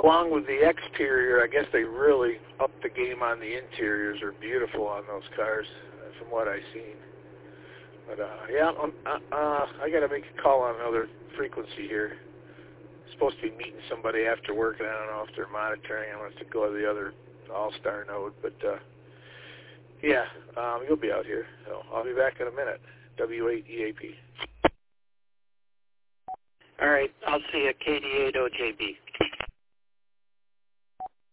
along with the exterior, I guess they really upped the game on the interiors. Are beautiful on those cars, from what I've seen. But yeah, I got to make a call on another frequency here. Supposed to be meeting somebody after work, and I don't know if they're monitoring. I want to go to the other All-Star node, but yeah, you'll be out here. So I'll be back in a minute. W8EAP. All right, I'll see you at KD8OJB.